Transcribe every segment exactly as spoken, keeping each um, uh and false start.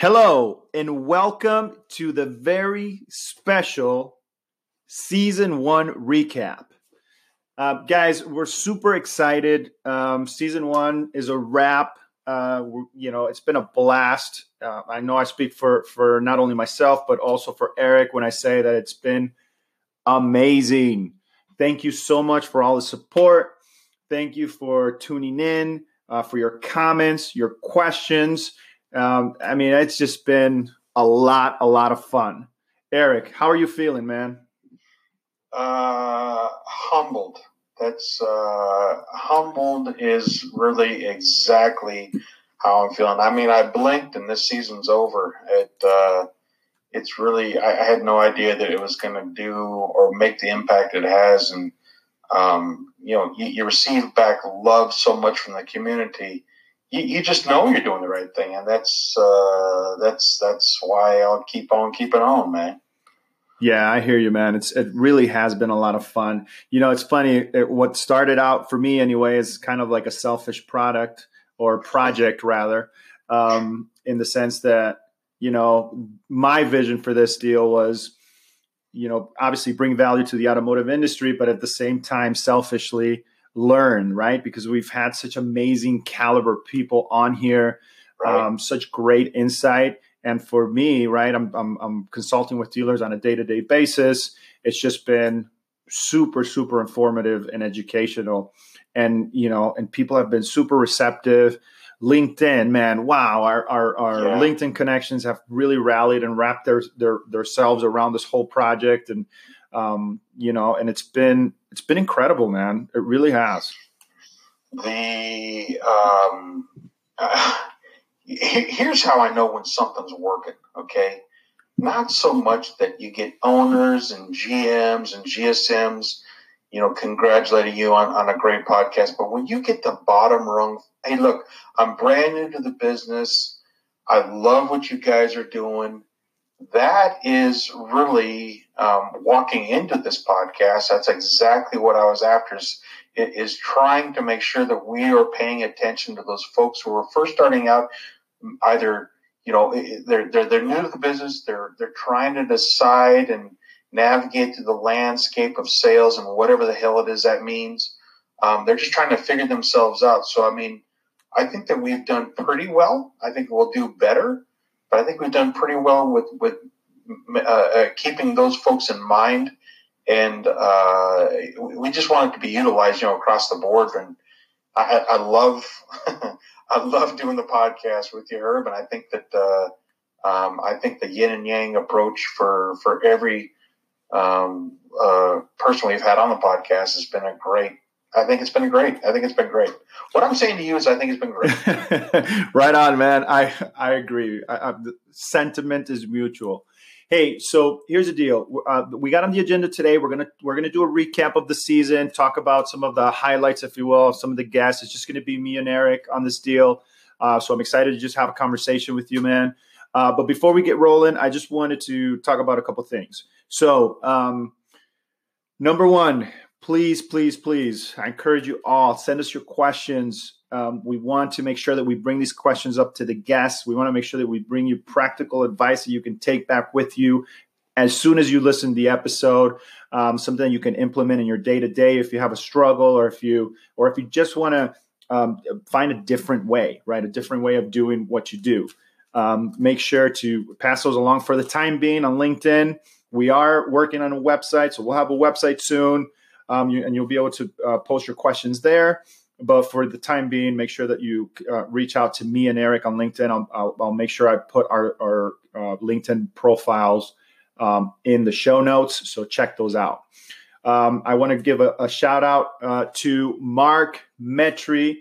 Hello, and welcome to the very special Season one recap. Uh, guys, we're super excited. Um, season one is a wrap. Uh, you know, it's been a blast. Uh, I know I speak for, for not only myself, but also for Eric when I say that it's been amazing. Thank you so much for all the support. Thank you for tuning in, uh, for your comments, your questions. Um, I mean, it's just been a lot, a lot of fun. Eric, how are you feeling, man? Uh, humbled. That's uh, humbled is really exactly how I'm feeling. I mean, I blinked and this season's over. It uh, it's really I, I had no idea that it was going to do or make the impact it has, and um, you know, you, you receive back love so much from the community. You, you just know you're doing the right thing, and that's uh, that's that's why I'll keep on keeping on, man. Yeah, I hear you, man. It's it really has been a lot of fun. You know, it's funny. It, what started out for me, anyway, is kind of like a selfish product or project, rather, um, in the sense that you know my vision for this deal was, you know, obviously bring value to the automotive industry, but at the same time, selfishly learn, right? Because we've had such amazing caliber people on here, Right. um, such great insight. And for me, right, I'm, I'm I'm consulting with dealers on a day-to-day basis. It's just been super, super informative and educational. And, you know, and people have been super receptive. LinkedIn, man, wow, our our, our Yeah. LinkedIn connections have really rallied and wrapped their their themselves around this whole project. And um, you know, and it's been it's been incredible, man. It really has. The um, uh, here's how I know when something's working. Okay, not so much that you get owners and G Ms and G S Ms, you know, congratulating you on, on a great podcast, but when you get the bottom rung, hey, look, I'm brand new to the business. I love what you guys are doing. That is really um, walking into this podcast. That's exactly what I was after. Is, is trying to make sure that we are paying attention to those folks who are first starting out. Either you know they're they're they're new to the business. They're they're trying to decide and navigate through the landscape of sales and whatever the hell it is that means. Um, they're just trying to figure themselves out. So I mean, I think that we've done pretty well. I think we'll do better. But I think we've done pretty well with with uh, uh, keeping those folks in mind, and uh, we just want it to be utilized, you know, across the board. And I, I love I love doing the podcast with you, Herb, and I think that uh, um, I think the yin and yang approach for for every um, uh, person we've had on the podcast has been a great. I think it's been great. I think it's been great. What I'm saying to you is I think it's been great. Right on, man. I, I agree. I, I, the sentiment is mutual. Hey, so here's the deal. Uh, we got on the agenda today. We're gonna we're gonna do a recap of the season, talk about some of the highlights, if you will, of some of the guests. It's just gonna be me and Eric on this deal. Uh, so I'm excited to just have a conversation with you, man. Uh, but before we get rolling, I just wanted to talk about a couple things. So, um, number one. Please, please, please, I encourage you all, send us your questions. Um, we want to make sure that we bring these questions up to the guests. We want to make sure that we bring you practical advice that you can take back with you as soon as you listen to the episode, um, something you can implement in your day-to-day if you have a struggle or if you or if you just want to um, find a different way, right, a different way of doing what you do. Um, make sure to pass those along. For the time being on LinkedIn, we are working on a website, so we'll have a website soon. Um, you, and you'll be able to uh, post your questions there. But for the time being, make sure that you uh, reach out to me and Eric on LinkedIn. I'll, I'll, I'll make sure I put our, our uh, LinkedIn profiles um, in the show notes. So check those out. Um, I want to give a, a shout out uh, to Mark Metry.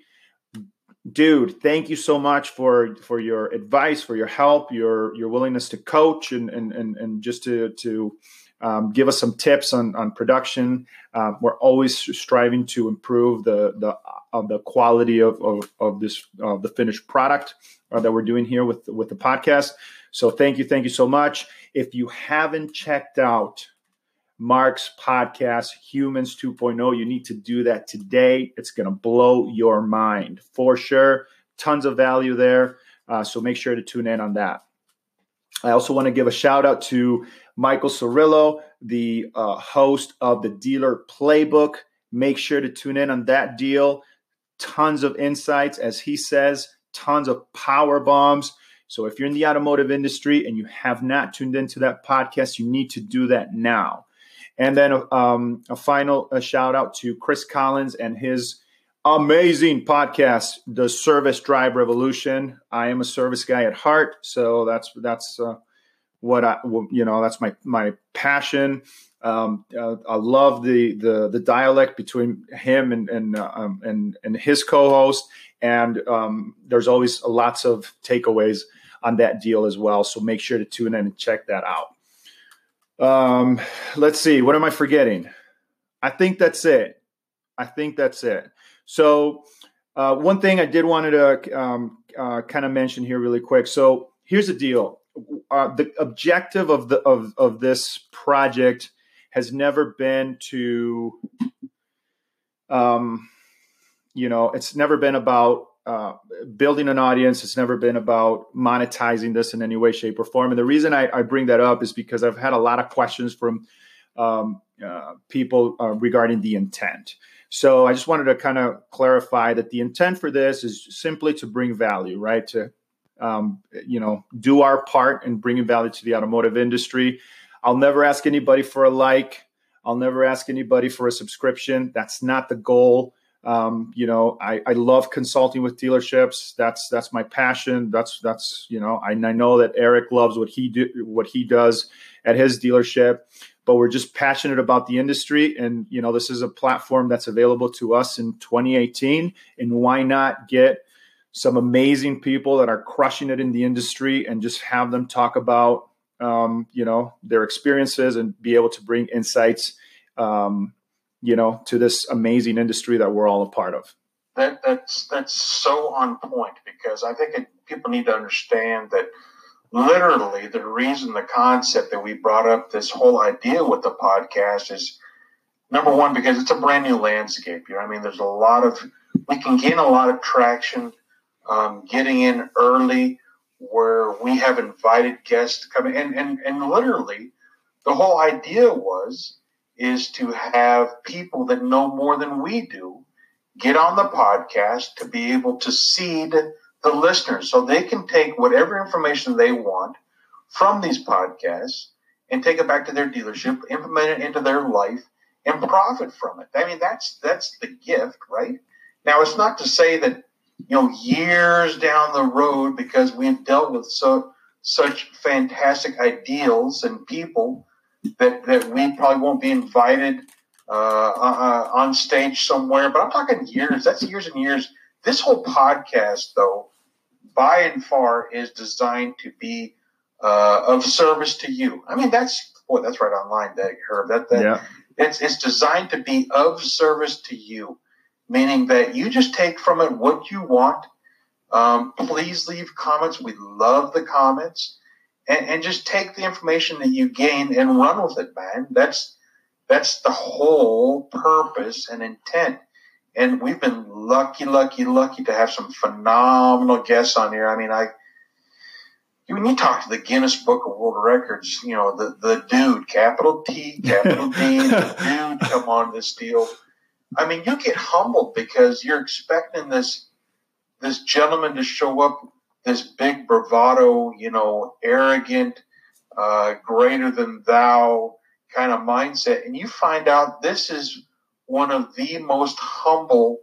Dude, thank you so much for, for your advice, for your help, your your willingness to coach and and and, and just to to Um, give us some tips on, on production. Uh, we're always striving to improve the the uh, the quality of of, of this uh, the finished product uh, that we're doing here with with the podcast. So thank you, thank you so much. If you haven't checked out Mark's podcast, Humans two point oh, you need to do that today. It's going to blow your mind for sure. Tons of value there. Uh, so make sure to tune in on that. I also want to give a shout out to Michael Cirillo, the uh, host of the Dealer Playbook. Make sure to tune in on that deal. Tons of insights, as he says, tons of power bombs. So if you're in the automotive industry and you have not tuned into that podcast, you need to do that now. And then um, a final a shout out to Chris Collins and his amazing podcast, The Service Drive Revolution. I am a service guy at heart, so that's that's uh, what I you know that's my my passion. Um, uh, I love the the the dialect between him and and uh, um, and and his co-host, and um, there's always lots of takeaways on that deal as well. So make sure to tune in and check that out. Um, let's see, what am I forgetting? I think that's it. I think that's it. So uh, one thing I did wanted to um, uh, kind of mention here really quick. So here's the deal. Uh, the objective of the of, of this project has never been to, um, you know, it's never been about uh, building an audience. It's never been about monetizing this in any way, shape, or form. And the reason I, I bring that up is because I've had a lot of questions from um, uh, people uh, regarding the intent. So I just wanted to kind of clarify that the intent for this is simply to bring value, right? To, um, you know, do our part in bringing value to the automotive industry. I'll never ask anybody for a like. I'll never ask anybody for a subscription. That's not the goal. Um, you know, I, I love consulting with dealerships. That's that's my passion. That's that's you know, I, I know that Eric loves what he do what he does at his dealership. But we're just passionate about the industry, and you know, this is a platform that's available to us in twenty eighteen. And why not get some amazing people that are crushing it in the industry and just have them talk about um, you know, their experiences and be able to bring insights, um, you know, to this amazing industry that we're all a part of. That that's that's so on point, because I think it, people need to understand that. Literally, the reason, the concept that we brought up this whole idea with the podcast is, number one, because it's a brand new landscape here. I mean, there's a lot of, we can gain a lot of traction um, getting in early, where we have invited guests to come in. And, and, and literally, the whole idea was, is to have people that know more than we do get on the podcast to be able to seed the listeners, so they can take whatever information they want from these podcasts and take it back to their dealership, implement it into their life, and profit from it. I mean, that's that's the gift, right? Now, it's not to say that, you know, years down the road, because we've dealt with so such fantastic ideals and people that, that we probably won't be invited uh, uh, on stage somewhere. But I'm talking years. That's years and years. This whole podcast, though, by and far is designed to be uh, of service to you. I mean, that's boy, that's right online, that Herb. That, that yeah. it's it's designed to be of service to you, meaning that you just take from it what you want. Um, please leave comments. We love the comments, and, and just take the information that you gain and run with it, man. That's that's the whole purpose and intent. And we've been lucky, lucky, lucky to have some phenomenal guests on here. I mean, I, when you talk to the Guinness Book of World Records, you know, the, the dude, capital T, capital D, the dude come on this deal. I mean, you get humbled because you're expecting this, this gentleman to show up, this big bravado, you know, arrogant, uh, greater than thou kind of mindset. And you find out this is one of the most humble,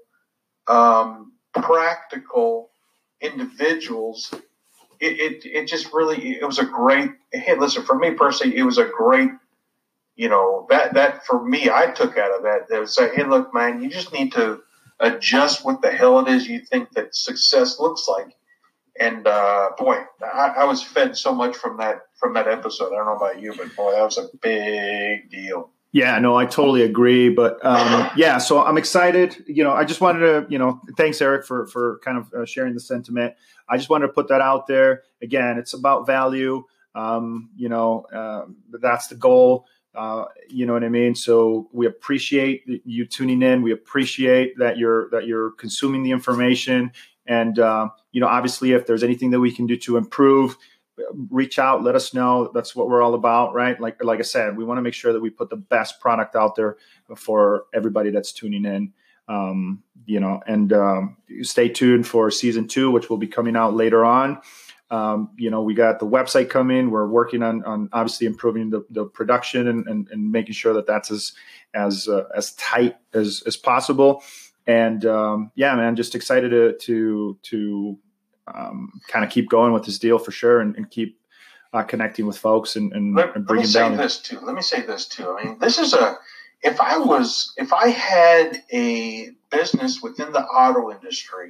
um, practical individuals. It, it it just really, it was a great, hey, listen, for me personally, it was a great, you know, that, that for me, I took out of that, that was like, hey, look, man, you just need to adjust what the hell it is you think that success looks like. And, uh, boy, I, I was fed so much from that, from that episode. I don't know about you, but boy, that was a big deal. Yeah, no, I totally agree. But um, yeah, so I'm excited. You know, I just wanted to, you know, thanks, Eric, for for kind of uh, sharing the sentiment. I just wanted to put that out there. Again, it's about value. Um, you know, uh, that's the goal. Uh, you know what I mean? So we appreciate you tuning in. We appreciate that you're that you're consuming the information. And, uh, you know, obviously, if there's anything that we can do to improve, reach out, let us know. That's what we're all about, right? Like, like I said, we want to make sure that we put the best product out there for everybody that's tuning in. Um, you know, and um, stay tuned for season two, which will be coming out later on. Um, you know, we got the website coming. We're working on, on obviously improving the, the production and, and, and making sure that that's as as uh, as tight as as possible. And um, yeah, man, just excited to to to um, kind of keep going with this deal for sure, and, and keep uh, connecting with folks and, and, let, and bringing let me down. say this too. Let me say this too. I mean, this is a if I was if I had a business within the auto industry.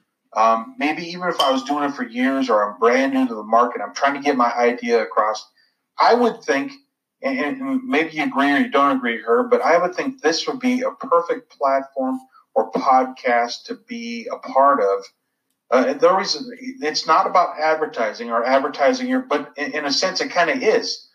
Um, maybe even if I was doing it for years or I'm brand new to the market, I'm trying to get my idea across, I would think, and, and maybe you agree or you don't agree, Herb, but I would think this would be a perfect platform or podcast to be a part of. Uh, and the reason, it's not about advertising or advertising here, but in, in a sense it kind of is.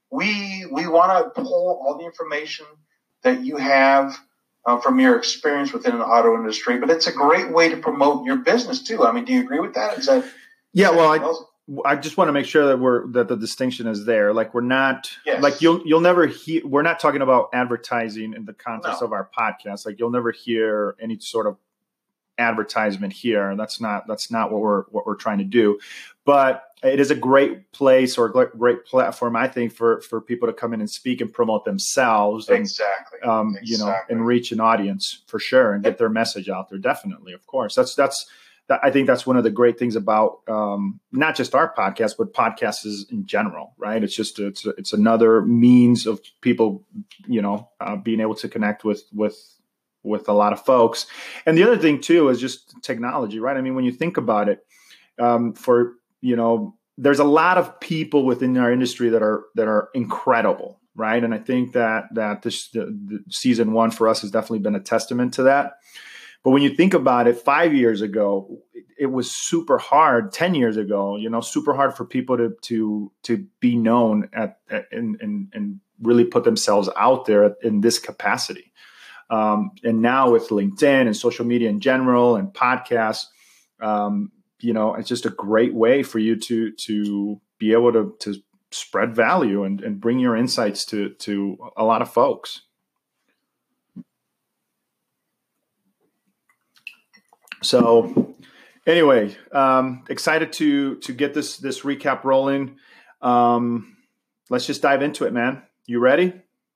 We, we want to pull all the information that you have Uh, from your experience within an auto industry, but it's a great way to promote your business too. I mean, do you agree with that? Is that yeah? Is well, that I, I just want to make sure that we're that the distinction is there. Like we're not yes. like you'll you'll never hear. We're not talking about advertising in the context No. of our podcast. Like you'll never hear any sort of advertisement here. That's not that's not what we're what we're trying to do. But it is a great place or a great platform, I think, for, for people to come in and speak and promote themselves and, exactly. um, exactly. you know, and reach an audience for sure and get their message out there. Definitely. Of course. That's, that's, that, I think that's one of the great things about, um, not just our podcast, but podcasts in general, right? It's just, it's, it's another means of people, you know, uh, being able to connect with, with, with a lot of folks. And the other thing too, is just technology, right? I mean, when you think about it, um, for, you know, there's a lot of people within our industry that are that are incredible, right? And I think that that this the, the season one for us has definitely been a testament to that. But when you think about it, five years ago, it, it was super hard. Ten years ago, you know, super hard for people to to to be known at, at and and and really put themselves out there in this capacity. Um, and now with LinkedIn and social media in general and podcasts. Um, you know, it's just a great way for you to to be able to to spread value and, and bring your insights to to a lot of folks. So anyway, um, excited to to get this this recap rolling. Um, let's just dive into it, man. You ready?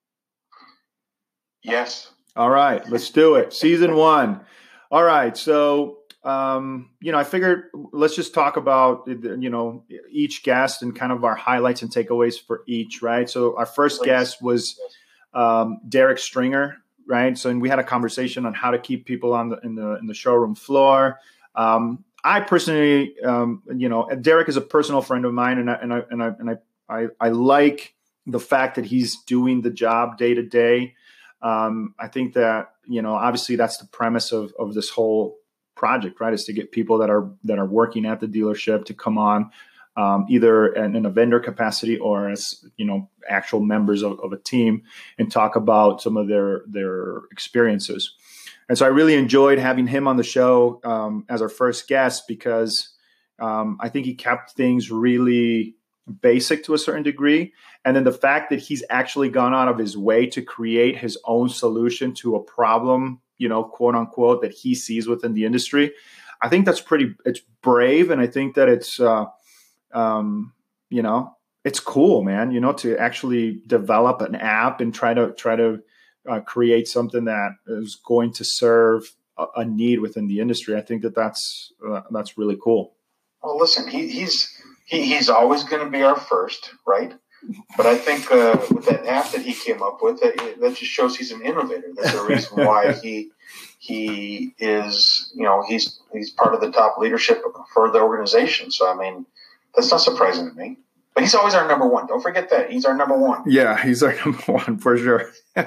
Yes. All right, let's do it. Season one. All right, so Um, you know, I figured let's just talk about, you know, each guest and kind of our highlights and takeaways for each, right? So our first Please. guest was um, Derek Stringer, right? So and we had a conversation on how to keep people on the in the in the showroom floor. Um, I personally, um, you know, Derek is a personal friend of mine, and I and I and I and I I, I like the fact that he's doing the job day to day. Um, I think that, you know, obviously that's the premise of of this whole project, right? Is to get people that are that are working at the dealership to come on, um, either in, in a vendor capacity or as, you know, actual members of, of a team, and talk about some of their their experiences. And so I really enjoyed having him on the show um, as our first guest because um, I think he kept things really basic to a certain degree. And then the fact that he's actually gone out of his way to create his own solution to a problem, you know, quote unquote, that he sees within the industry. I think that's pretty, it's brave. And I think that it's, uh, um, you know, it's cool, man, you know, to actually develop an app and try to, try to uh, create something that is going to serve a, a need within the industry. I think that that's, uh, that's really cool. Well, listen, he, he's, he, he's always going to be our first, right? But I think uh, with that app that he came up with, that, that just shows he's an innovator. That's the reason why he he is, you know, he's he's part of the top leadership for the organization. So, I mean, that's not surprising to me. But he's always our number one. Don't forget that. He's our number one. Yeah, he's our number one for sure.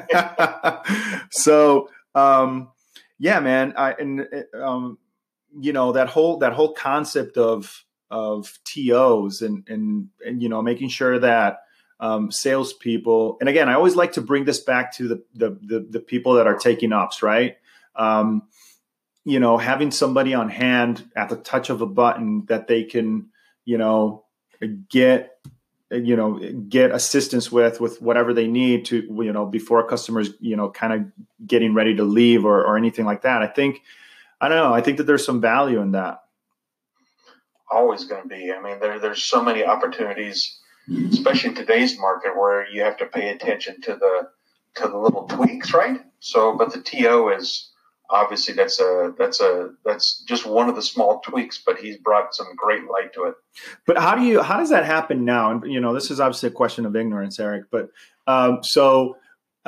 So, um, yeah, man. I, and, um, you know, that whole that whole concept of of T Os and, and, and, you know, making sure that um, salespeople, and again, I always like to bring this back to the, the, the, the people that are taking ups, right? Um, you know, having somebody on hand at the touch of a button that they can, you know, get you know, get assistance with, with whatever they need to, you know, before customers, you know, kind of getting ready to leave or, or anything like that. I think, I don't know. I think that there's some value in that. Always going to be. I mean, there, there's so many opportunities, especially in today's market, where you have to pay attention to the, to the little tweaks, right? So, but the T O is obviously that's a, that's a, that's just one of the small tweaks, but he's brought some great light to it. But how do you, how does that happen now? And, you know, this is obviously a question of ignorance, Eric, but, um, so,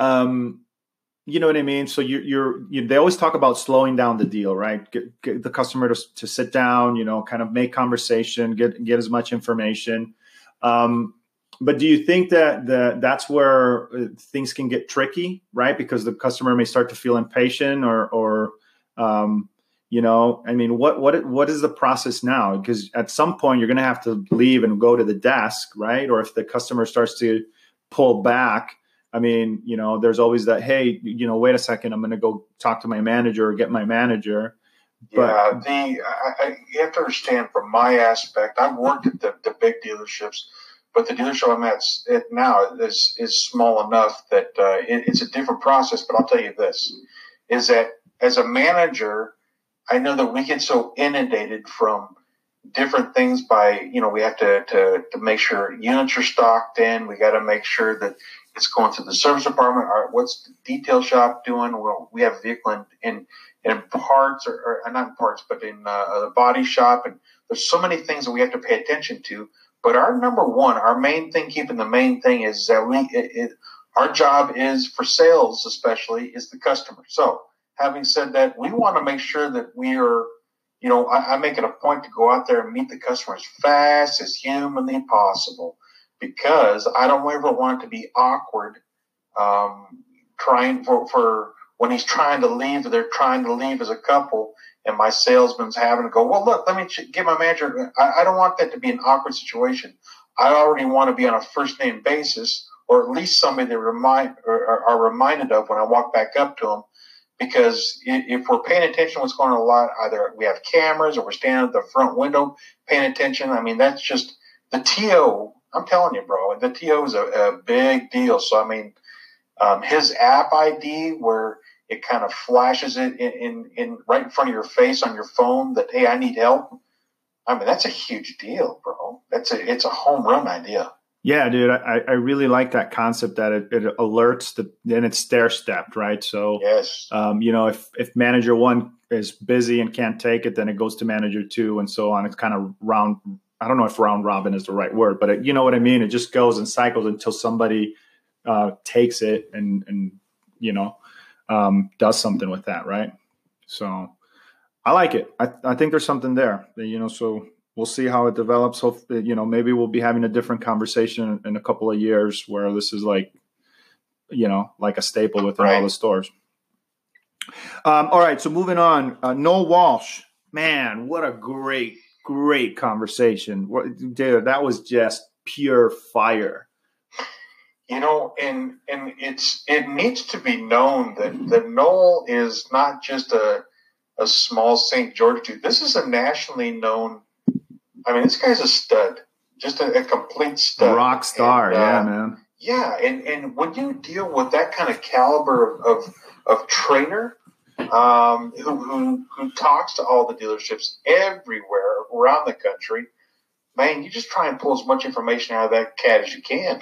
um, you know what I mean? So you, you're, you, they always talk about slowing down the deal, right? Get, get the customer to, to sit down, you know, kind of make conversation, get, get as much information. Um, But do you think that the, that's where things can get tricky, right? Because the customer may start to feel impatient, or, or um, you know, I mean, what what what is the process now? Because at some point you're going to have to leave and go to the desk, right? Or if the customer starts to pull back, I mean, you know, there's always that, hey, you know, wait a second, I'm going to go talk to my manager or get my manager. But, yeah, the I, I, you have to understand from my aspect, I've worked at the, the big dealerships. But the dealership I'm at now is is small enough that uh, it, it's a different process. But I'll tell you this, is that as a manager, I know that we get so inundated from different things by, you know, we have to, to, to make sure units are stocked in. We got to make sure that it's going through the service department. Or what's the detail shop doing? Well, we have a vehicle in, in, in parts, or, or not in parts, but in uh, the body shop. And there's so many things that we have to pay attention to. But our number one, our main thing, keeping the main thing is that we, it, it, our job is for sales, especially, is the customer. So having said that, we want to make sure that we are, you know, I, I make it a point to go out there and meet the customer as fast as humanly possible, because I don't ever want it to be awkward, um, trying for, for when he's trying to leave, they're trying to leave as a couple. And my salesman's having to go, well, look, let me get my manager. I, I don't want that to be an awkward situation. I already want to be on a first name basis, or at least somebody that remind or, or are reminded of when I walk back up to them. Because if we're paying attention to what's going on a lot, either we have cameras or we're standing at the front window paying attention. I mean, that's just the T O. I'm telling you, bro, the T O is a, a big deal. So, I mean, um, his app I D where it kind of flashes it in, in, in right in front of your face on your phone that, hey, I need help. I mean, that's a huge deal, bro. That's a, it's a home run idea. Yeah, dude, I, I really like that concept that it, it alerts the, then it's stair stepped, right? So, yes. um, you know, if, if manager one is busy and can't take it, then it goes to manager two and so on. It's kind of round. I don't know if round robin is the right word, but it, you know what I mean? It just goes and cycles until somebody uh, takes it and, and, you know, Um, does something with that, right? So I like it. I, I think there's something there, you know, so we'll see how it develops. Hopefully, you know, maybe we'll be having a different conversation in a couple of years where this is like, you know, like a staple within right. all the stores. Um, all right. So moving on, uh, Noel Walsh, man, what a great, great conversation. What, dude, that was just pure fire. You know, and and it's it needs to be known that, that Noel is not just a a small Saint George dude. This is a nationally known. I mean, this guy's a stud, just a, a complete stud, rock star. And, uh, yeah, man. Yeah, and, and when you deal with that kind of caliber of of, of trainer, um, who, who who talks to all the dealerships everywhere around the country. Man, you just try and pull as much information out of that cat as you can.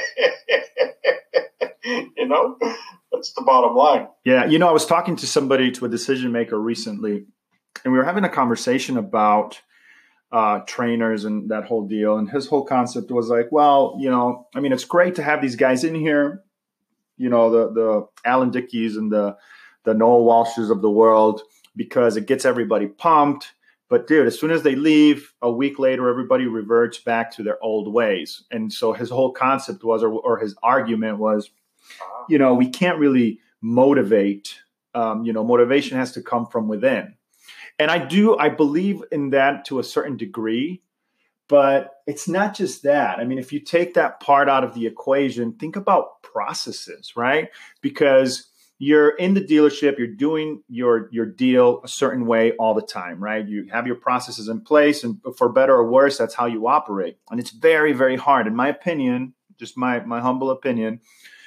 You know, that's the bottom line. Yeah. You know, I was talking to somebody, to a decision maker recently, and we were having a conversation about uh, trainers and that whole deal. And his whole concept was like, well, you know, I mean, it's great to have these guys in here, you know, the, the Alan Dickies and the, the Noel Walshes of the world, because it gets everybody pumped. But dude, as soon as they leave, a week later, everybody reverts back to their old ways. And so his whole concept was, or, or his argument was, you know, we can't really motivate. Um, you know, motivation has to come from within. And I do, I believe in that to a certain degree, but it's not just that. I mean, if you take that part out of the equation, think about processes, right? Because you're in the dealership, you're doing your your deal a certain way all the time, right? You have your processes in place, and for better or worse, that's how you operate. And it's very, very hard, in my opinion, just my my humble opinion,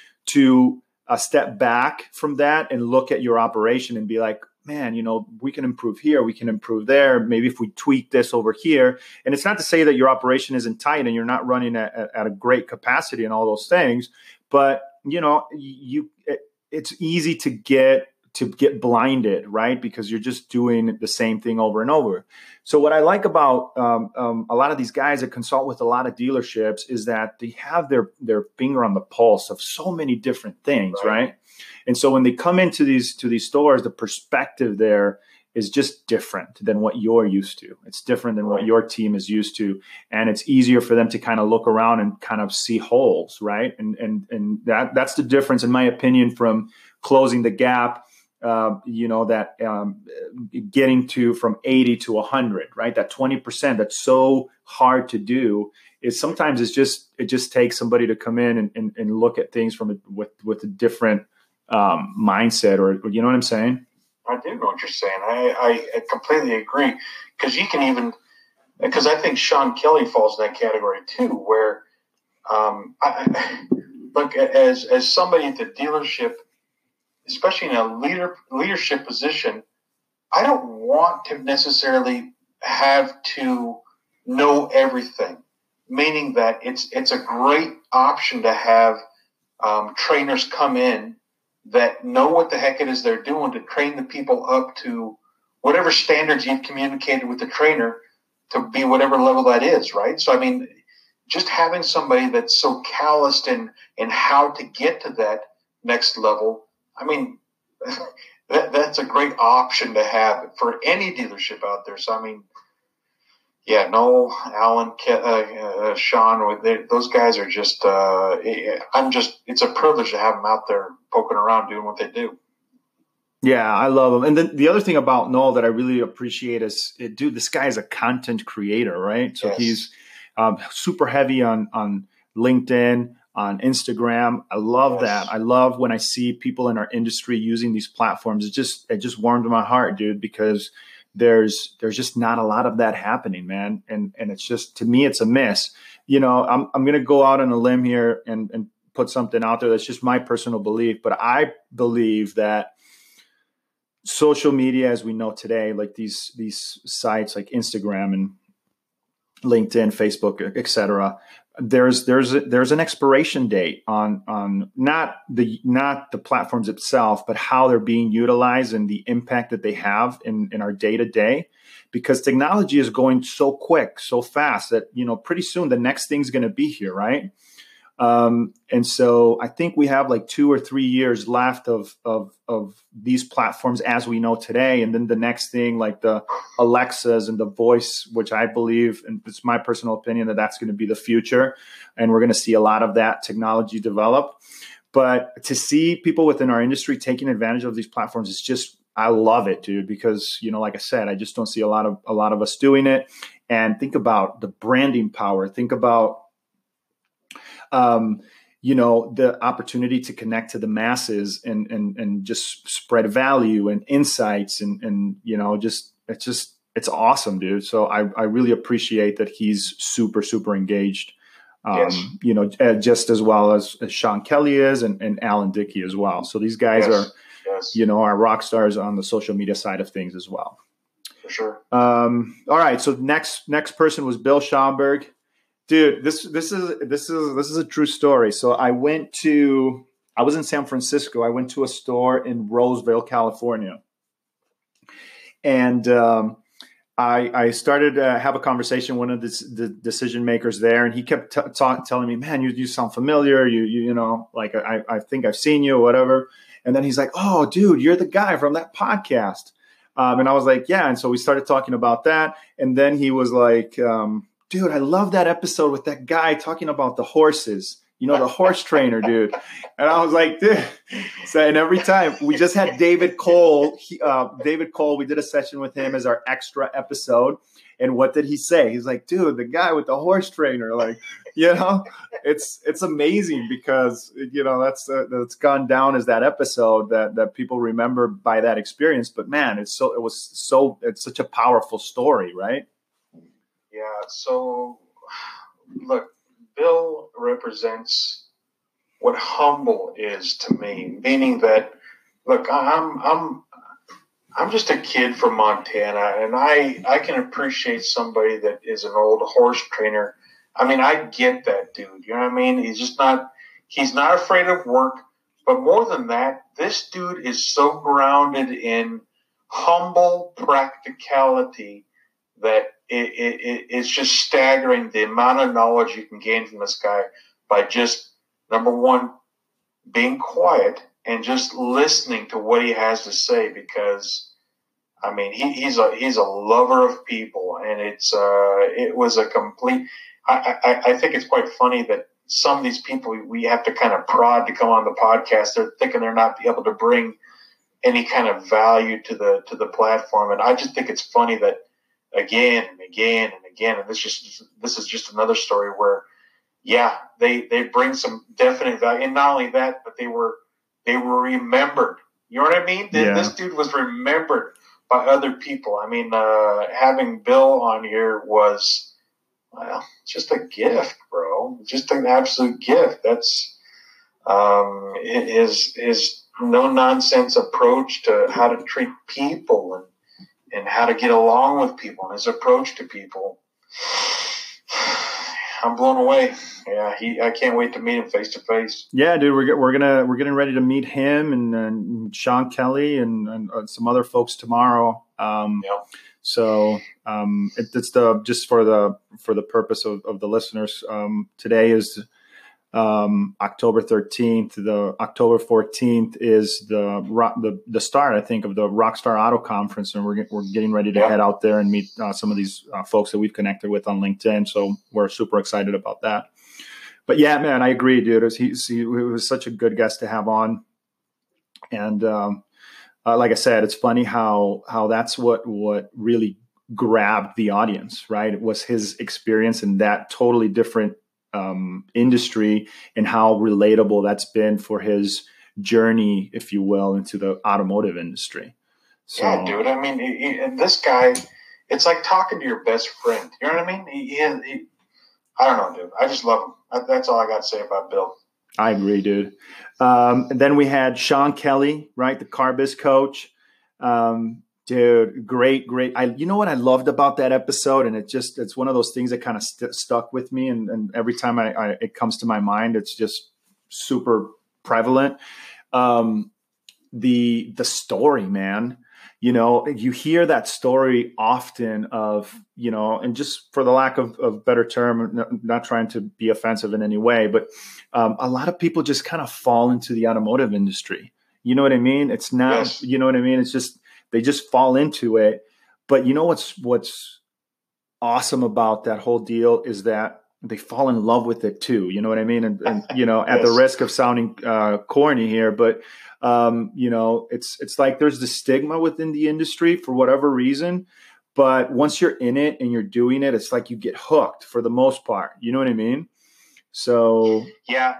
to uh, step back from that and look at your operation and be like, man, you know, we can improve here, we can improve there. Maybe if we tweak this over here. And it's not to say that your operation isn't tight and you're not running at, at a great capacity and all those things, but you know, you it, it's easy to get to get blinded, right? Because you're just doing the same thing over and over. So what I like about um, um, a lot of these guys that consult with a lot of dealerships is that they have their their finger on the pulse of so many different things, right? right? And so when they come into these to these stores, the perspective there is just different than what you're used to. It's different than what your team is used to. And it's easier for them to kind of look around and kind of see holes, right? And and and that that's the difference, in my opinion, from closing the gap, uh, you know, that um, getting to from eighty to one hundred, right? That twenty percent that's so hard to do is sometimes it's just, it just takes somebody to come in and, and, and look at things from a, with, with a different um, mindset, or, you know what I'm saying? I do know what you're saying. I, I completely agree, because you can even, because I think Sean Kelly falls in that category too, where, um, I, look, as as somebody at the dealership, especially in a leader leadership position, I don't want to necessarily have to know everything. Meaning that it's it's a great option to have um, trainers come in that know what the heck it is they're doing to train the people up to whatever standards you've communicated with the trainer to be whatever level that is, right? So, I mean, just having somebody that's so calloused in, in how to get to that next level, I mean, that, that's a great option to have for any dealership out there. So, I mean, yeah, no, Alan, uh, uh, Sean, they, those guys are just, uh, I'm just, it's a privilege to have them out there poking around doing what they do. Yeah, I love them. And then the other thing about Noel that I really appreciate is, dude, this guy is a content creator, right? So yes. he's um, super heavy on, on LinkedIn, on Instagram. I love yes. that. I love when I see people in our industry using these platforms. It just, it just warmed my heart, dude, because there's there's just not a lot of that happening, man. And and it's just, to me, it's a miss. You know, I'm I'm going to go out on a limb here and, and put something out there that's just my personal belief. But I believe that social media, as we know today, like these these sites like Instagram and LinkedIn, Facebook, et cetera, there's there's a, there's an expiration date on on not the not the platforms itself, but how they're being utilized and the impact that they have in, in our day to day, because technology is going so quick, so fast that, you know, pretty soon the next thing's going to be here, right? Um, and so I think we have like two or three years left of, of, of these platforms as we know today. And then the next thing, like the Alexas and the voice, which I believe, and it's my personal opinion, that that's going to be the future. And we're going to see a lot of that technology develop. But to see people within our industry taking advantage of these platforms is just, I love it, dude, because, you know, like I said, I just don't see a lot of, a lot of us doing it. And think about the branding power. Think about, Um, you know, the opportunity to connect to the masses and and and just spread value and insights and and you know, just it's just it's awesome, dude. So I I really appreciate that he's super super engaged. Um, yes. You know, just as well as, as Sean Kelly is and, and Alan Dickey as well. So these guys yes. are, yes. you know, are rock stars on the social media side of things as well. For sure. Um, all right. So next next person was Bill Schomburg. Dude, this this is this is this is a true story. So I went to I was in San Francisco. I went to a store in Roseville, California, and um, I I started to have a conversation with one of the, the decision makers there, and he kept t- talk, telling me, "Man, you you sound familiar. You you you know, like I I think I've seen you or whatever." And then he's like, "Oh, dude, you're the guy from that podcast." Um, and I was like, "Yeah." And so we started talking about that, and then he was like. Um, Dude, I love that episode with that guy talking about the horses, you know, the horse trainer, dude. And I was like, dude. So, and every time we just had David Cole, he, uh, David Cole, we did a session with him as our extra episode. And what did he say? He's like, dude, the guy with the horse trainer, like, you know, it's it's amazing because, you know, that's uh, that's gone down as that episode that that people remember by that experience. But man, it's so it was so it's such a powerful story, right? Yeah. So, look, Bill represents what humble is to me, meaning that, look, I'm I'm I'm just a kid from Montana, and I I can appreciate somebody that is an old horse trainer. I mean, I get that dude. You know what I mean? He's just not, he's not afraid of work. But more than that, this dude is so grounded in humble practicality that it, it, it, it's just staggering the amount of knowledge you can gain from this guy by just, number one, being quiet and just listening to what he has to say. Because, I mean, he, he's a he's a lover of people, and it's uh, it was a complete. I, I, I think it's quite funny that some of these people we have to kind of prod to come on the podcast. They're thinking they're not able to bring any kind of value to the to the platform, and I just think it's funny that again and again and again, and this just this is just another story where, yeah, they they bring some definite value, and not only that, but they were they were remembered. You know what I mean? Yeah. This dude was remembered by other people. I mean, uh, having Bill on here was. Well, just a gift, bro. Just an absolute gift. That's um, his his no nonsense approach to how to treat people and and how to get along with people and his approach to people. I'm blown away. Yeah, he. I can't wait to meet him face to face. Yeah, dude, we're we're gonna we're getting ready to meet him and, and Sean Kelly and, and uh, some other folks tomorrow. Um, yeah. So um, it, it's the just for the for the purpose of, of the listeners. Um, today is um, October thirteenth. The October fourteenth is the the the start, I think, of the Rockstar Auto Conference, and we're we're getting ready to yeah. head out there and meet uh, some of these uh, folks that we've connected with on LinkedIn. So we're super excited about that. But yeah, man, I agree, dude. It was, he, he was such a good guest to have on, and. Um, Uh, like I said, it's funny how how that's what what really grabbed the audience, right? It was his experience in that totally different um, industry and how relatable that's been for his journey, if you will, into the automotive industry. So, yeah, dude. I mean, he, he, this guy, it's like talking to your best friend. You know what I mean? He, he, he, I don't know, dude. I just love him. That's all I got to say about Bill. I agree, dude. Um, and then we had Sean Kelly, right? The CarBiz coach. Um, dude, great, great. I, you know what I loved about that episode? And it just, it's one of those things that kind of st- stuck with me. And, and every time I, I, it comes to my mind, it's just super prevalent. Um, the, the story, man. You know, you hear that story often of, you know, and just for the lack of, of better term, not, not trying to be offensive in any way, but um, a lot of people just kind of fall into the automotive industry. You know what I mean? It's not, yes. you know what I mean? It's just, they just fall into it. But you know what's, what's awesome about that whole deal is that they fall in love with it too. You know what I mean? And, and you know, at yes. the risk of sounding uh, corny here, but Um, you know, it's it's like there's the stigma within the industry for whatever reason, but once you're in it and you're doing it, it's like you get hooked for the most part. You know what I mean? So yeah,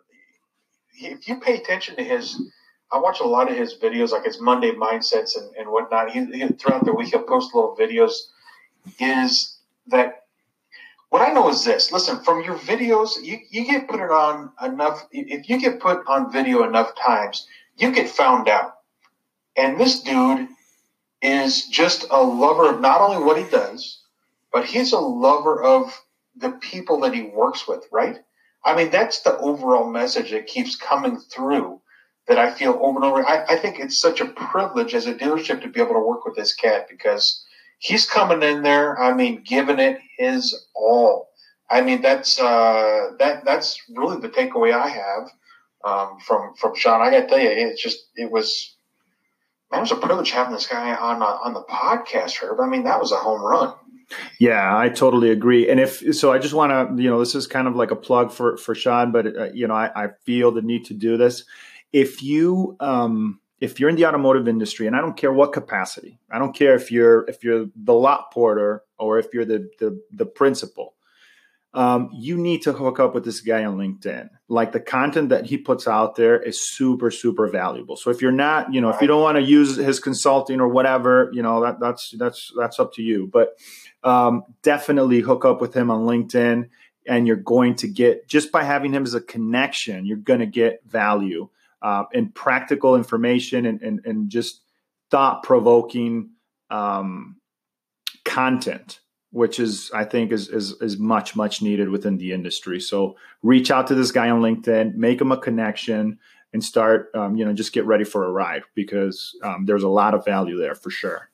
if you pay attention to his, I watch a lot of his videos, like his Monday mindsets and, and whatnot. He, he throughout the week he'll post little videos. Is that what I know is this? Listen, from your videos, you you get put it on enough. If you get put on video enough times, you get found out. And this dude is just a lover of not only what he does, but he's a lover of the people that he works with, right? I mean, that's the overall message that keeps coming through that I feel over and over. I, I think it's such a privilege as a dealership to be able to work with this cat because he's coming in there, I mean, giving it his all. I mean, that's uh, that that's really the takeaway I have. Um, from from Sean, I got to tell you, it's just it was man, it was a privilege having this guy on uh, on the podcast, Herb. I mean, that was a home run. Yeah, I totally agree. And if so, I just want to, you know, this is kind of like a plug for for Sean, but uh, you know, I, I feel the need to do this. If you um, if you're in the automotive industry, and I don't care what capacity, I don't care if you're if you're the lot porter or if you're the the, the principal, um, you need to hook up with this guy on LinkedIn. Like the content that he puts out there is super, super valuable. So if you're not, you know, if you don't want to use his consulting or whatever, you know, that, that's, that's, that's up to you. But um, definitely hook up with him on LinkedIn, and you're going to get, just by having him as a connection, you're going to get value uh, and practical information and, and, and just thought-provoking um, content, which is, I think, is, is is much, much needed within the industry. So reach out to this guy on LinkedIn, make him a connection, and start, um, you know, just get ready for a ride, because um, there's a lot of value there for sure.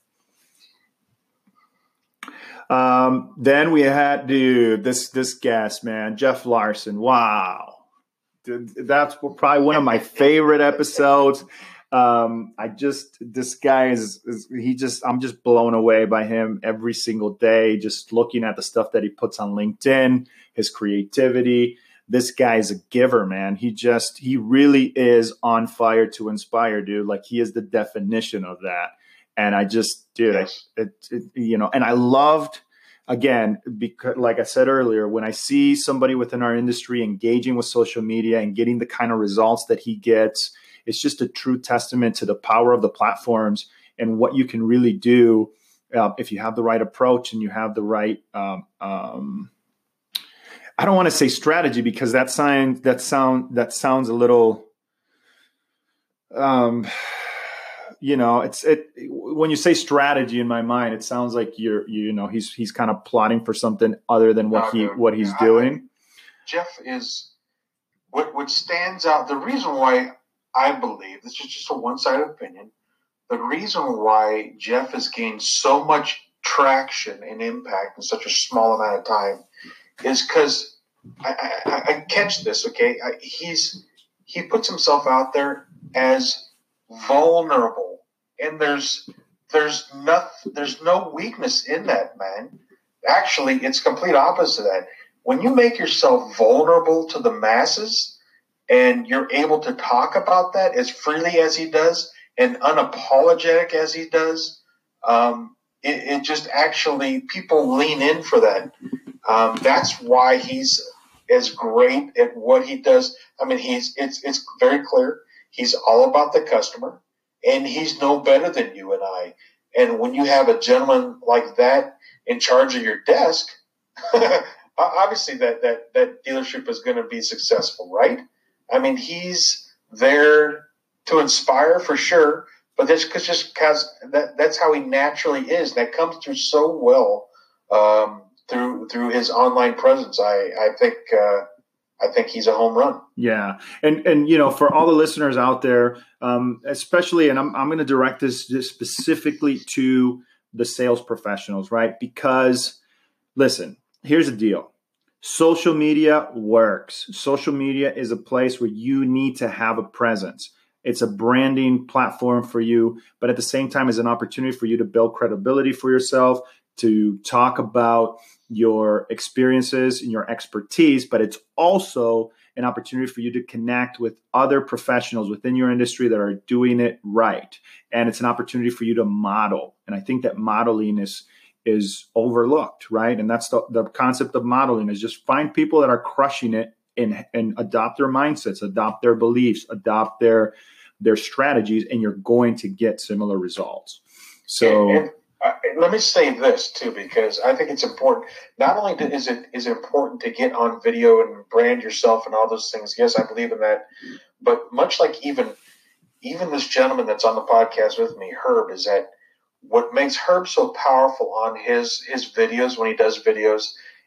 Um, then we had, dude, this this guest, man, Jeff Larson. Wow. That's probably one of my favorite episodes. Um, I just, this guy is, is, he just, I'm just blown away by him every single day, just looking at the stuff that he puts on LinkedIn, his creativity. This guy is a giver, man. He just, he really is on fire to inspire, dude. Like, he is the definition of that. And I just, dude, Yes. I, it, it, you know, and I loved, again, because like I said earlier, when I see somebody within our industry engaging with social media and getting the kind of results that he gets, it's just a true testament to the power of the platforms and what you can really do uh, if you have the right approach and you have the right, um, um, I don't want to say strategy, because that sign, that sound, that sounds a little, um, you know, it's it when you say strategy, in my mind, it sounds like you're, you know, he's he's kind of plotting for something other than what No, he dude. what he's I- doing. I- Jeff is what what stands out. The reason why I believe, this is just a one-sided opinion, the reason why Jeff has gained so much traction and impact in such a small amount of time is because I, I, I catch this. Okay, I, he's he puts himself out there as vulnerable, and there's there's nothing, there's no weakness in that, man. Actually, it's complete opposite of that. When you make yourself vulnerable to the masses and you're able to talk about that as freely as he does and unapologetic as he does, um, it, it just actually, people lean in for that. Um, that's why he's as great at what he does. I mean, he's it's it's very clear. He's all about the customer, and he's no better than you and I. And when you have a gentleman like that in charge of your desk, obviously that, that, that dealership is going to be successful, right? I mean, he's there to inspire for sure, but that's cause just because that, that's how he naturally is. That comes through so well um, through through his online presence. I I think uh, I think he's a home run. Yeah, and and you know, for all the listeners out there, um, especially, and I'm I'm going to direct this just specifically to the sales professionals, right? Because listen, here's the deal. Social media works. Social media is a place where you need to have a presence. It's a branding platform for you, but at the same time, it's an opportunity for you to build credibility for yourself, to talk about your experiences and your expertise, but it's also an opportunity for you to connect with other professionals within your industry that are doing it right. And it's an opportunity for you to model. And I think that modeling is is overlooked, right? And that's the, the concept of modeling, is just find people that are crushing it and, and adopt their mindsets, adopt their beliefs, adopt their their strategies, and you're going to get similar results. So And, and, uh, let me say this too, because I think it's important. Not only is it is it important to get on video and brand yourself and all those things. Yes, I believe in that. But much like even even this gentleman that's on the podcast with me, Herb, is that what makes Herb so powerful on his his videos, when he does videos,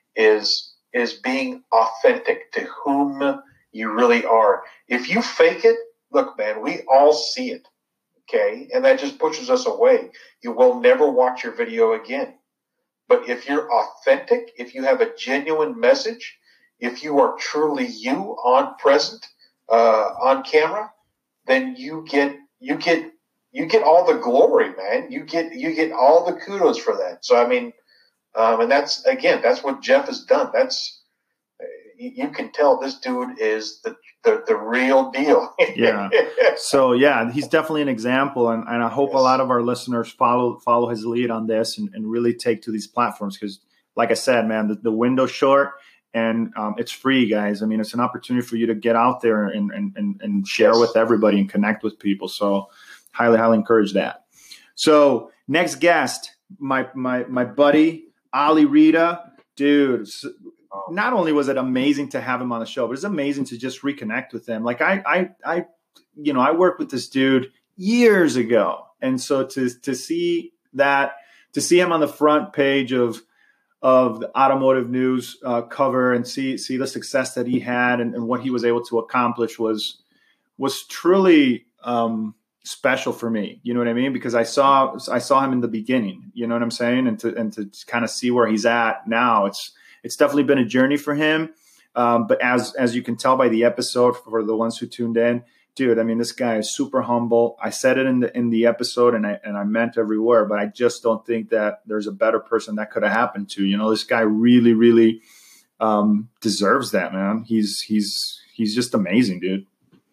is is being authentic to whom you really are. If you fake it, look, man, we all see it. Okay, and that just pushes us away. You will never watch your video again. But if you're authentic, if you have a genuine message, if you are truly you on present, uh, on camera, then you get you get you get all the glory, man. You get you get all the kudos for that. So I mean, um, and that's again, that's what Jeff has done. That's you can tell this dude is the the, the real deal. Yeah. So yeah, he's definitely an example, and, and I hope yes. a lot of our listeners follow follow his lead on this and, and really take to these platforms because, like I said, man, the, the window's short and um, it's free, guys. I mean, it's an opportunity for you to get out there and and and, and share yes. with everybody and connect with people. So highly, highly encourage that. So next guest, my my my buddy Ali Rita, dude. Not only was it amazing to have him on the show, but it's amazing to just reconnect with him. Like I, I, I, you know, I worked with this dude years ago. And so to, to see that, to see him on the front page of, of the Automotive News uh, cover and see, see the success that he had and, and what he was able to accomplish was, was truly um, special for me. You know what I mean? Because I saw, I saw him in the beginning, you know what I'm saying? And to, and to kind of see where he's at now, it's, It's definitely been a journey for him. Um, but as as you can tell by the episode, for the ones who tuned in, dude, I mean, this guy is super humble. I said it in the in the episode, and I and I meant every word, but I just don't think that there's a better person that could have happened to. You know, this guy really, really um, deserves that, man. He's he's he's just amazing, dude.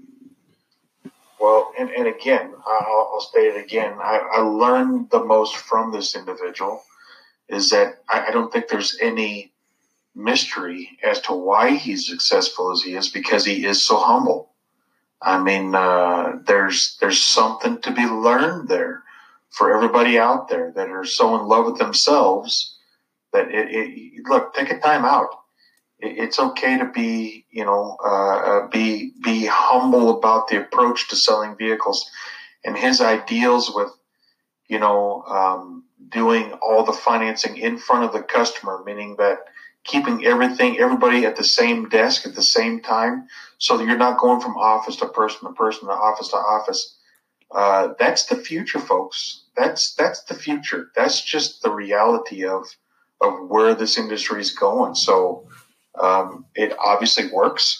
Well, and, and again, I'll, I'll state it again. I, I learned the most from this individual is that I, I don't think there's any mystery as to why he's successful as he is, because he is so humble. I mean, uh, there's there's something to be learned there for everybody out there that are so in love with themselves that it, it look, take a time out. It, it's okay to be, you know, uh, uh, be be humble about the approach to selling vehicles and his ideals with, you know, um, doing all the financing in front of the customer, meaning that keeping everything, everybody at the same desk at the same time so that you're not going from office to person to person to office to office. Uh, that's the future, folks. That's, that's the future. That's just the reality of, of where this industry is going. So, um, it obviously works.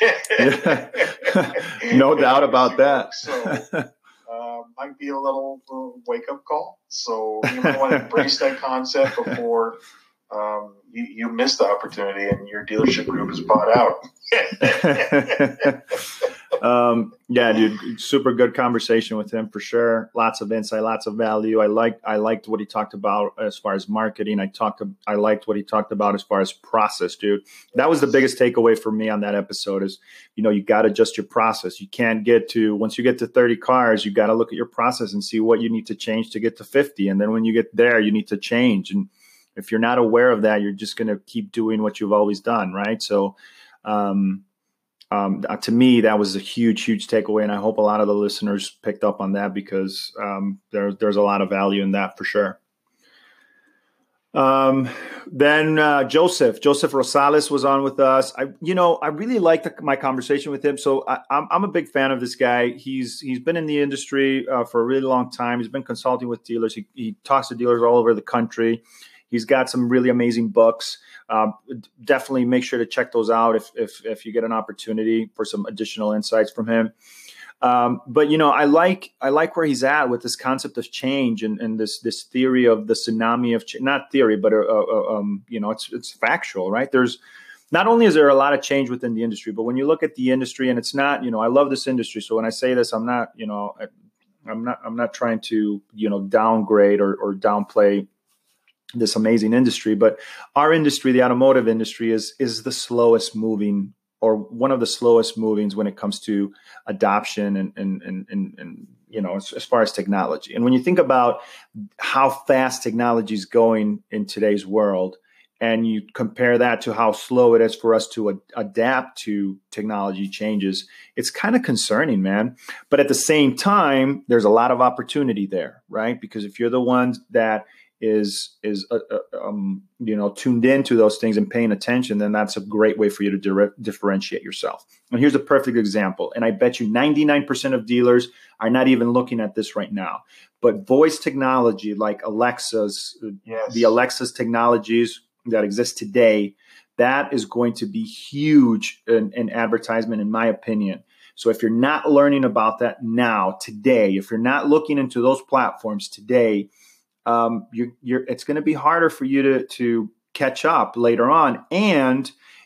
No doubt about that. So, uh, might be a little uh, wake up call. So you might want to embrace that concept before, Um, you, you missed the opportunity and your dealership group is bought out. um, yeah, dude, super good conversation with him for sure. Lots of insight, lots of value. I liked, I liked what he talked about as far as marketing. I talked, I liked what he talked about as far as process, dude. That was the biggest takeaway for me on that episode is, you know, you got to adjust your process. You can't get to, once you get to thirty cars, you got to look at your process and see what you need to change to get to fifty. And then when you get there, you need to change. And if you're not aware of that, you're just going to keep doing what you've always done, right? So um, um, to me, that was a huge, huge takeaway. And I hope a lot of the listeners picked up on that because um, there, there's a lot of value in that for sure. Um, then uh, Joseph, Joseph Rosales was on with us. I, you know, I really liked the, my conversation with him. So I, I'm, I'm a big fan of this guy. He's, he's been in the industry uh, for a really long time. He's been consulting with dealers. He, he talks to dealers all over the country. He's got some really amazing books. Um, definitely make sure to check those out if, if if you get an opportunity for some additional insights from him. Um, but you know, I like I like where he's at with this concept of change and, and this this theory of the tsunami of change. Not theory, but uh, uh, um, you know, it's it's factual, right? There's not only is there a lot of change within the industry, but when you look at the industry, and it's not, you know, I love this industry. So when I say this, I'm not, you know, I, I'm not I'm not trying to, you know, downgrade or, or downplay this amazing industry, but our industry, the automotive industry, is is the slowest moving or one of the slowest movings when it comes to adoption and and and and, and you know as, as far as technology. And when you think about how fast technology is going in today's world, and you compare that to how slow it is for us to ad- adapt to technology changes, it's kind of concerning, man. But at the same time, there's a lot of opportunity there, right? Because if you're the ones that is is uh, uh, um, you know tuned into those things and paying attention, then that's a great way for you to di- differentiate yourself. And here's a perfect example. And I bet you ninety-nine percent of dealers are not even looking at this right now. But voice technology like Alexa's, yes. the Alexa's technologies that exist today, that is going to be huge in, in advertisement, in my opinion. So if you're not learning about that now, today, if you're not looking into those platforms today, Um, you're, you're, it's going to be harder for you to, to catch up later on. And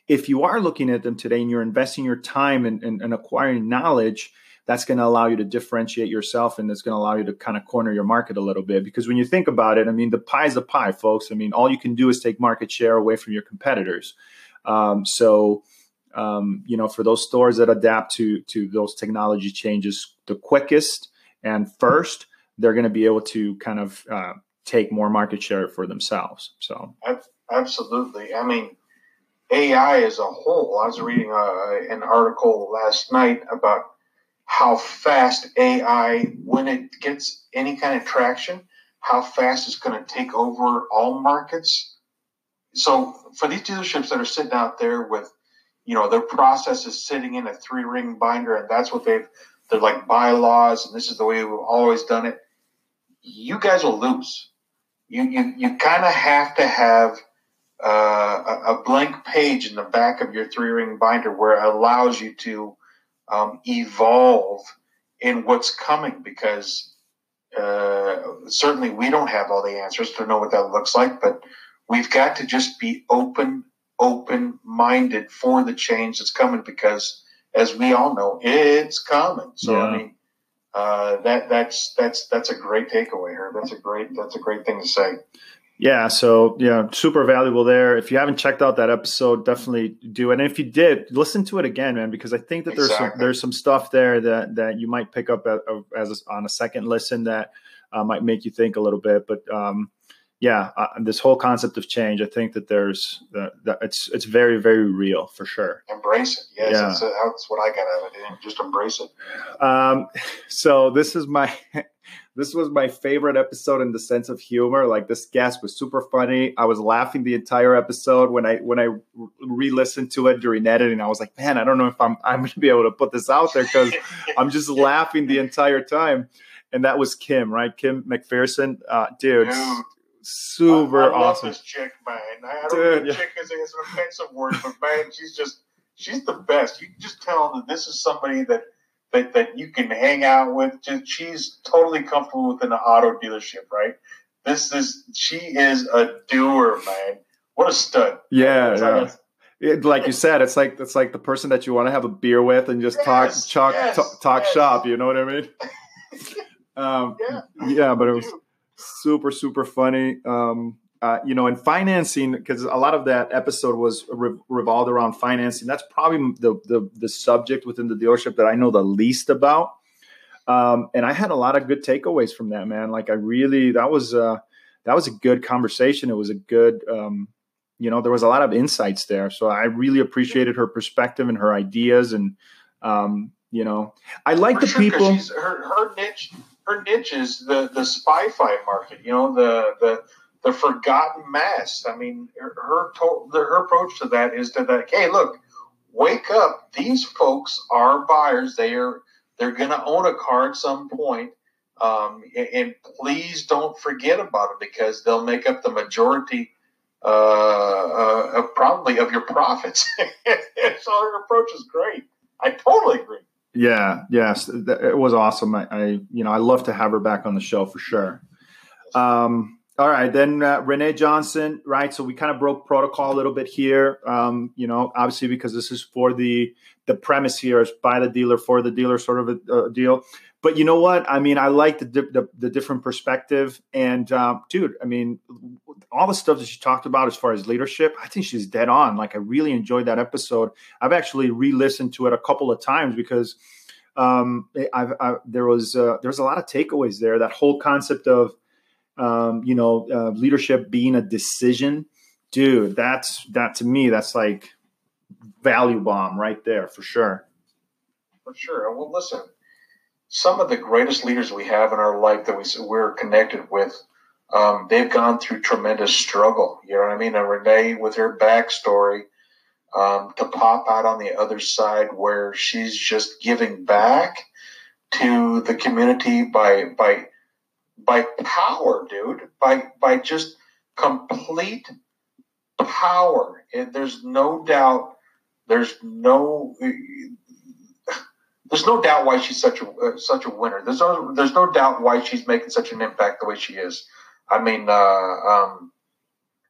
if you are looking at them today and you're investing your time in, in, in acquiring knowledge, that's going to allow you to differentiate yourself, and it's going to allow you to kind of corner your market a little bit. Because when you think about it, I mean, the pie's the pie, folks. I mean, all you can do is take market share away from your competitors. Um, so, um, you know, for those stores that adapt to to those technology changes the quickest and first, they're going to be able to kind of uh, take more market share for themselves. So, absolutely. I mean, A I as a whole. I was reading uh, an article last night about how fast A I, when it gets any kind of traction, how fast it's going to take over all markets. So for these dealerships that are sitting out there with, you know, their process is sitting in a three ring binder, and that's what they've, they're like bylaws, and this is the way we've always done it. You guys will lose. You, you, you kind of have to have uh, a, a blank page in the back of your three ring binder where it allows you to Um, evolve in what's coming, because uh, certainly we don't have all the answers to know what that looks like, but we've got to just be open, open-minded for the change that's coming, because as we all know, it's coming. So yeah. I mean, uh, that that's that's that's a great takeaway here. That's a great that's a great thing to say. Yeah, so yeah, super valuable there. If you haven't checked out that episode, definitely do it. And if you did, listen to it again, man, because I think that there's exactly. some, there's some stuff there that, that you might pick up at, as a, on a second listen that uh, might make you think a little bit. But um, yeah, uh, this whole concept of change, I think that there's uh, that it's it's very very real for sure. Embrace it. Yes, yeah. that's, uh, that's what I got out of it. Just embrace it. Um, so this is my. This was my favorite episode in the sense of humor. Like, this guest was super funny. I was laughing the entire episode. When I when I re-listened to it during editing, I was like, man, I don't know if I'm I'm going to be able to put this out there, because I'm just laughing the entire time. And that was Kim, right? Kim McPherson. Uh, dude, dude, super I, I love awesome. this chick, man. I don't dude, think yeah. chick is, is an offensive word, but man, she's just she's the best. You can just tell that this is somebody that. That, that you can hang out with. Just, she's totally comfortable within an auto dealership, right? This is she is a doer, man. What a stud! Yeah, yeah. It, like you said, it's like it's like the person that you want to have a beer with and just yes, talk talk yes, talk, talk yes. shop. You know what I mean? um, yeah, yeah. But it was super super funny. Um, Uh, you know, in financing, because a lot of that episode was re- revolved around financing. That's probably the, the the subject within the dealership that I know the least about. Um, and I had a lot of good takeaways from that, man. Like, I really, that was uh, that was a good conversation. It was a good, um, you know, there was a lot of insights there. So I really appreciated her perspective and her ideas. And, um, you know, I like For the sure, people. She's, her, her niche, her niche is the, the spy-fi market, you know, the, the, The forgotten mass. I mean, her her, to- her approach to that is to that. Hey, look, wake up! These folks are buyers. They are they're going to own a car at some point, um, and, and please don't forget about it, because they'll make up the majority, uh, uh, of probably of your profits. So her approach is great. I totally agree. Yeah. Yes, it was awesome. I, I you know I love to have her back on the show for sure. Um, All right, then uh, Renee Johnson, right? So we kind of broke protocol a little bit here, um, you know, obviously because this is for the the premise here is by the dealer, for the dealer sort of a, a deal. But you know what? I mean, I like the the, the different perspective. And, um, dude, I mean, all the stuff that she talked about as far as leadership, I think she's dead on. Like, I really enjoyed that episode. I've actually re-listened to it a couple of times because um, I've, I, there was uh, there was a lot of takeaways there. That whole concept of, Um, you know, uh, leadership being a decision, dude, that's that to me, that's like value bomb right there for sure. For sure. Well, listen, some of the greatest leaders we have in our life that we, we're connected with, um, they've gone through tremendous struggle. You know what I mean? And Renee, with her backstory, um, to pop out on the other side where she's just giving back to the community by, by, By power, dude, by by just complete power. And there's no doubt, there's no, there's no doubt why she's such a uh, such a winner. There's no there's no doubt why she's making such an impact the way she is. I mean, uh, um,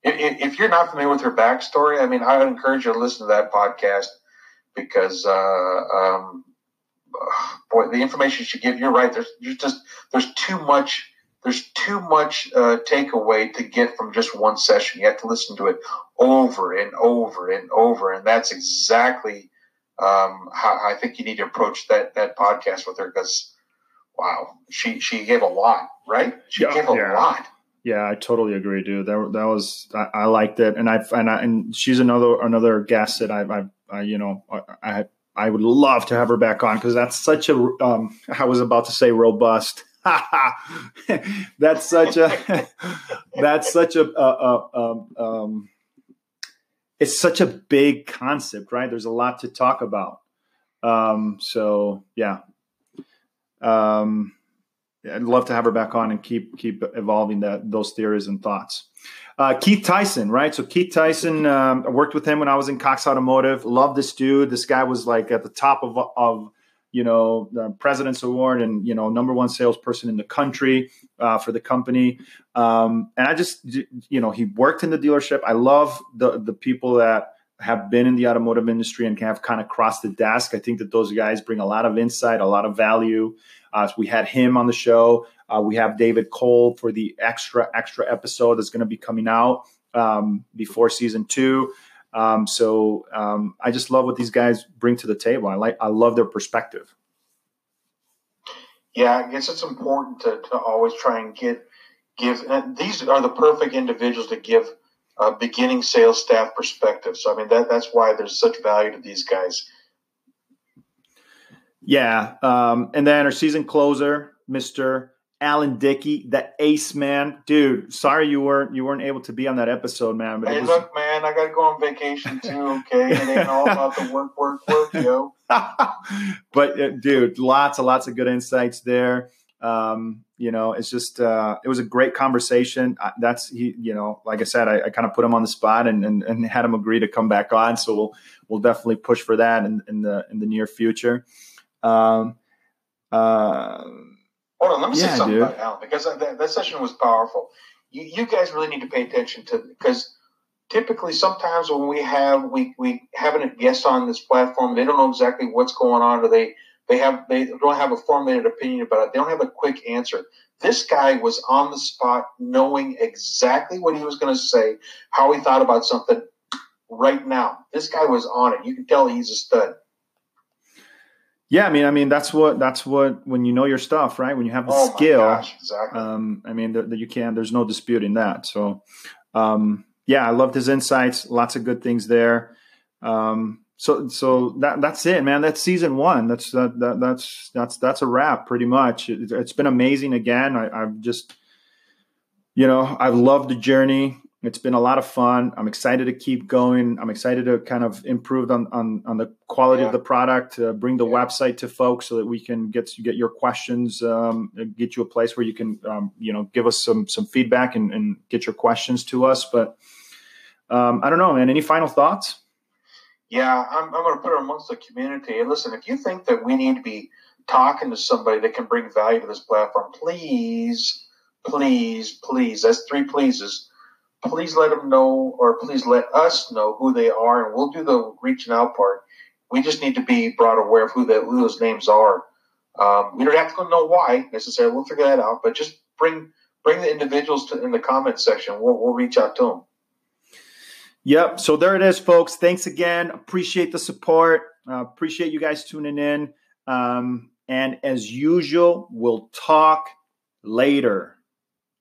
if, if you're not familiar with her backstory, I mean, I would encourage you to listen to that podcast because, uh, um, boy, the information she gives, you're right. There's, there's just, there's too much, there's too much, uh, takeaway to get from just one session. You have to listen to it over and over and over. And that's exactly, um, how I think you need to approach that, that podcast with her because, wow, she, she gave a lot, right? She yeah, gave a yeah. lot. Yeah, I totally agree, dude. That that was I, I liked it, and I and I, and she's another another guest that I I, I you know I I would love to have her back on because that's such a um I was about to say robust. that's such a that's such a, a, a, a um it's such a big concept, right? There's a lot to talk about. Um, so yeah. Um. I'd love to have her back on and keep keep evolving that those theories and thoughts. Uh, Keith Tyson, right? So Keith Tyson, um, I worked with him when I was in Cox Automotive. Love this dude. This guy was like at the top of of you know the President's Award and you know number one salesperson in the country uh, for the company. Um, and I just you know he worked in the dealership. I love the the people that have been in the automotive industry and have kind of crossed the desk. I think that those guys bring a lot of insight, a lot of value. Uh, so we had him on the show. Uh, we have David Cole for the extra, extra episode that's going to be coming out um, before season two. Um, so um, I just love what these guys bring to the table. I like, I love their perspective. Yeah, I guess it's important to, to always try and get, give, and these are the perfect individuals to give a beginning sales staff perspective. So, I mean, that that's why there's such value to these guys. Yeah. Um, and then our season closer, Mister Alan Dickey, the ace man. Dude, sorry you weren't you weren't able to be on that episode, man. But hey, it was... look, man, I got to go on vacation too, okay? It ain't all about the work, work, work, yo. But, uh, dude, lots and lots of good insights there. Um, you know, it's just uh, it was a great conversation. Uh, that's, he, you know, like I said, I, I kind of put him on the spot and, and, and had him agree to come back on. So we'll we'll definitely push for that in, in the in the near future. Um, uh, Hold on, let me yeah, say something dude. about Alan because that, that session was powerful. You, you guys really need to pay attention to because typically sometimes when we have we we have a guest on this platform, they don't know exactly what's going on, or they they have they don't have a formulated opinion about it. They don't have a quick answer. This guy was on the spot, knowing exactly what he was going to say, how he thought about something right now. This guy was on it. You can tell he's a stud. Yeah, I mean, I mean, that's what that's what when you know your stuff, right? When you have the oh skill, my gosh, exactly. um, I mean, that you can. There's no disputing that. So, um, yeah, I loved his insights. Lots of good things there. Um, so, so that that's it, man. That's season one. That's that, that that's that's that's a wrap, pretty much. It, it's been amazing. Again, I, I've just, you know, I've loved the journey. It's been a lot of fun. I'm excited to keep going. I'm excited to kind of improve on on, on the quality yeah. of the product, uh, bring the yeah. website to folks so that we can get get your questions, um, get you a place where you can, um, you know, give us some some feedback and, and get your questions to us. But um, I don't know, man. Any final thoughts? Yeah, I'm, I'm going to put it amongst the community. And listen, if you think that we need to be talking to somebody that can bring value to this platform, please, please, please, that's three pleases. Please let them know, or please let us know who they are, and we'll do the reaching out part. We just need to be brought aware of who, the, who those names are. Um, we don't have to know why necessarily. We'll figure that out, but just bring bring the individuals to, in the comments section. We'll, we'll reach out to them. Yep. So there it is, folks. Thanks again. Appreciate the support. Uh, appreciate you guys tuning in. Um, and as usual, we'll talk later.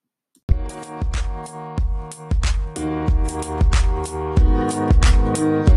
Thank you.